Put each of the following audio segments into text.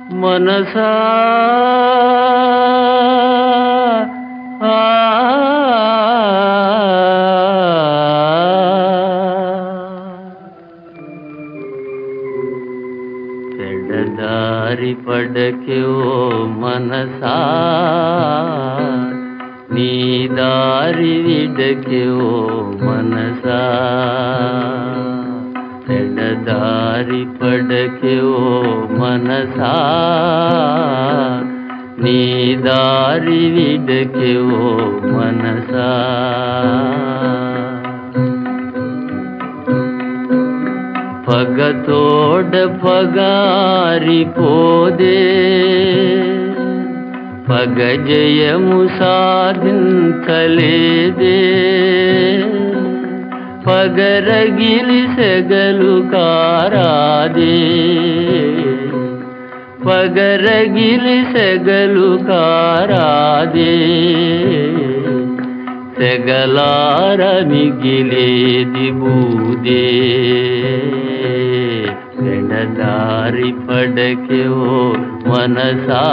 మనసా ఆ చెడదారి పడకే ఓ మనసా నీ దారి విడకే ఓ మనసా చెడదారి పడకే ఓ మనసా నీ దారి విడకే ఓ మనసా పగతోడ పగారిపోదే పగ జయము సాధించలేదే పగరగిలి సెగలు కారాదే పగరగిలి సెగలు కారాదే సెగలార మిగిలేది బూదే చెడదారి పడకే ఓ మనసా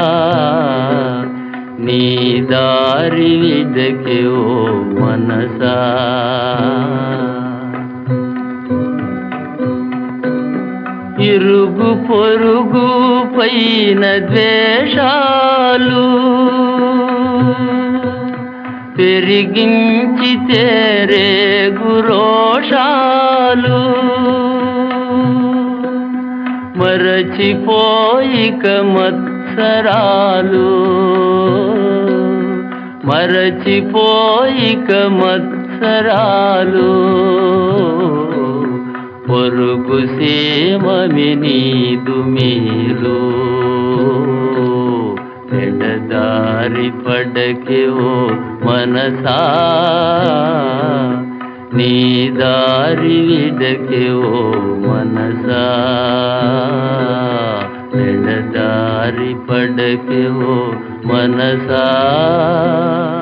నీ దారి విడకే ఓ మనసా ఇరుగు పొరుగు పైన ద్వేషాలు పెరిగించితే రేగు రోషాలు మరచిపోయిక మత్సరాలు మరచిపోయిక మత్సరాలు పొరుగు సీమమి నీదు మేలు చెడదారి పడకే ఓ మనసా నీ దారి విడకే ఓ మనసా చెడదారి పడకే ఓ మనసా